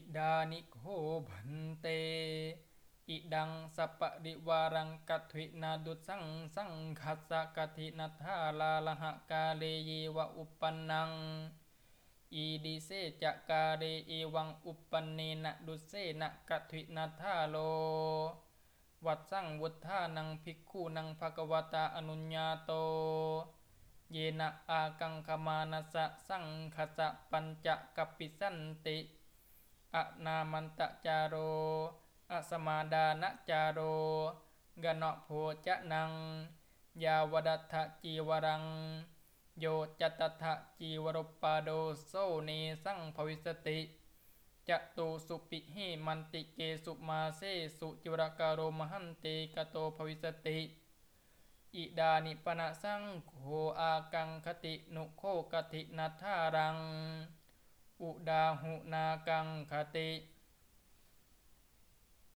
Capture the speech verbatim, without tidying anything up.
ดานิโคพันเตอิดังสัปปะริวารังกัตถินาดุสังสังคัสสะกัตถินัทธาลาลหะกาเลเยวะอุปปันนังอีดิเสจะกาเรเอวังอุปปันเนนะดุเสนะกัตถินัทธาโลวัดสังวุฒานังภิกขุนังภควตาอนุญญาโตเยนะอากังคมานัสสะสังคัสสะปัญจกัปปิสันติอะนามันตจาโรอะสมาดานะจาโรกะเนะโภจะนังยาวดัตถะจีวรังโยจัตตถะจีวรปปาโดโซเนสังภวิสติจตุสุปิหิมันติเกสุมาเสสุจิวรกาโรมหันติกโตภวิสติอิดานิปนะสังโฆอากังคตินุโคกตินัทธารังอุดาหุนากังคติ